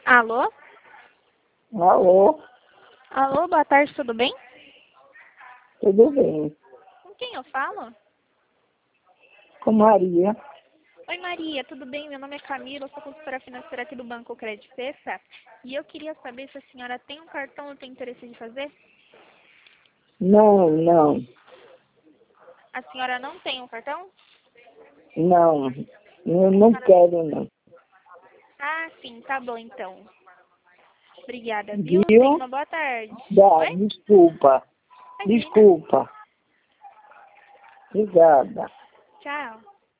Alô? Alô, Alô, boa tarde, tudo bem? tudo bem? Com quem eu falo? Com Maria. Oi, Maria, tudo bem? Meu nome é Camila, eu sou consultora financeira aqui do Banco Credit Suisse. E eu queria saber se a senhora tem um cartão ou tem interesse de fazer? Não. A senhora não tem um cartão? Eu não quero, não. Ah, sim, tá bom então. Obrigada, viu? Tenha Viu? uma boa tarde. Oi? Desculpa. Imagina. Desculpa. Obrigada. Tchau.